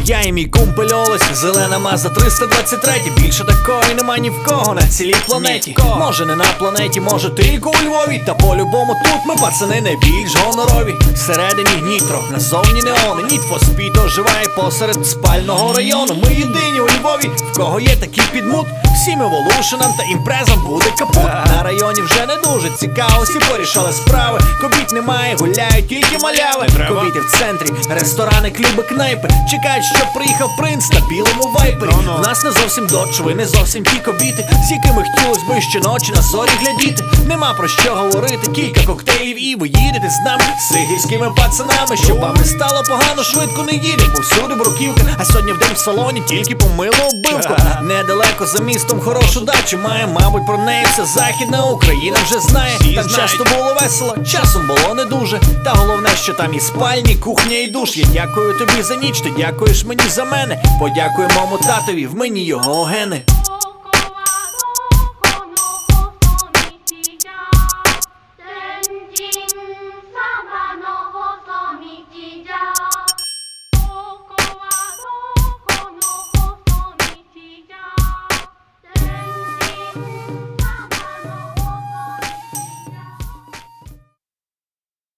Я і мій кумпель Олесь, зелена Мазда 323. Більше такої нема ні в кого на цілій планеті. Може не на планеті, може тільки у Львові. Та по-любому тут ми пацани найбільш гонорові. Всередині нітро, назовні неони. Need for Speed оживає посеред спального району. Ми єдині у Львові, в кого є такий підмут. Всім еволюшенам та імпрезам буде капут. На районі вже не дуже цікаво, всі порішали справи. Кобіт немає, гуляють тільки маляви. Кобіти в центрі, ресторани, клуби, кнайпи. Чекають, щоб приїхав принц на білому вайпері. В нас не зовсім додж, ви не зовсім ті кобіти, з якими хотілось би щоночі на зорі глядіти. Нема про що говорити, кілька коктейлів і ви їдете з нами, сигівськими пацанами. Щоб вам не стало погано, швидко не їде, повсюди бруківка. А сьогодні вдень в салоні тільки помилу вбивку. Недалеко за містом хорошу дачу має, мабуть, про неї вся Західна Україна вже знає. Там часто було весело, часом було не дуже. Та головне, що там і спальні, кухня і душ. Я дякую тобі за ніч, ти дякуєш мені за мене. Подякуй моєму татові, в мені його гени.